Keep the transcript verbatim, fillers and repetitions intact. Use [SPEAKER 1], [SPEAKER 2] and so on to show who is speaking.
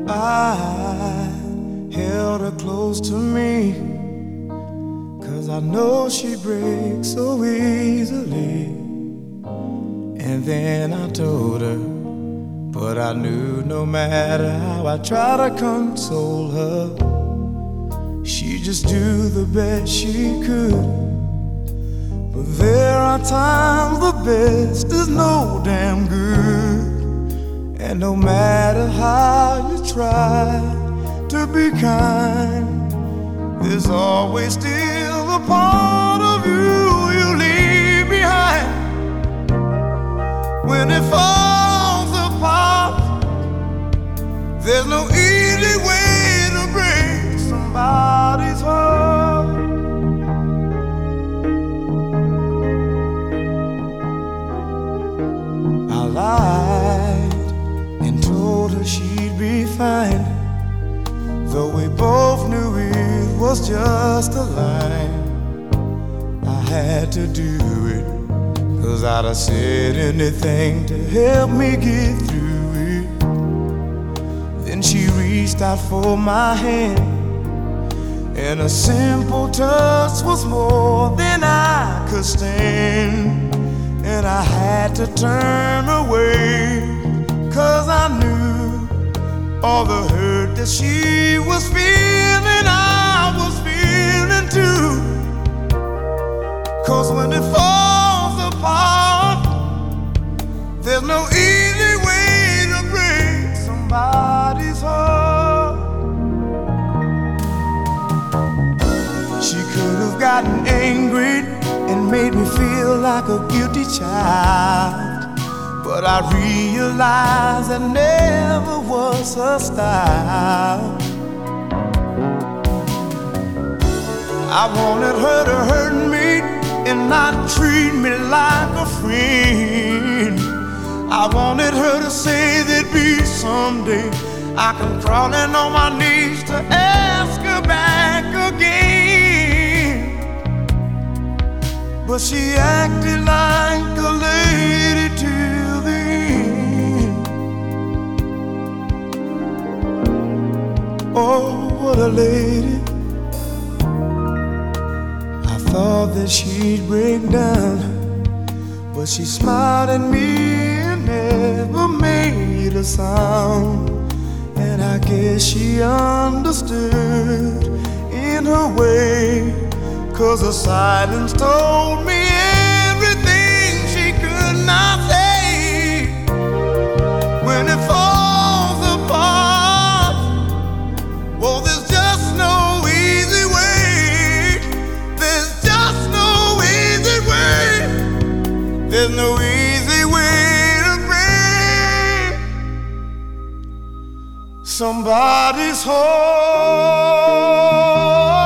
[SPEAKER 1] I held her close to me, 'cause I know she breaks so easily. And then I told her, but I knew no matter how I tried to console her, she'd just do the best she could. But there are times the best is no damn good. And no matter how you try to be kind, there's always still a part of you you leave behind. When it falls apart, there's no easy way to break somebody's heart. I lied and told her she'd be fine, though we both knew it was just a lie. I had to do it, 'cause I'd have said anything to help me get through it. Then she reached out for my hand, and a simple touch was more than I could stand. And I had to turn away, 'cause I knew all the hurt that she was feeling, I was feeling too. 'Cause when it falls apart, there's no easy way to break somebody's heart. She could have gotten angry and made me feel like a guilty child, but I realized that never was her style. I wanted her to hurt me and not treat me like a friend. I wanted her to say there'd be someday I come crawling on my knees to ask her back again. But she acted like a lady till the end. Oh, what a lady. I thought that she'd break down, but she smiled at me and never made a sound. And I guess she understood in her way, 'cause her silence told me everything she could not say. When it falls apart, well, there's just no easy way. There's just no easy way. There's no easy way to break somebody's heart.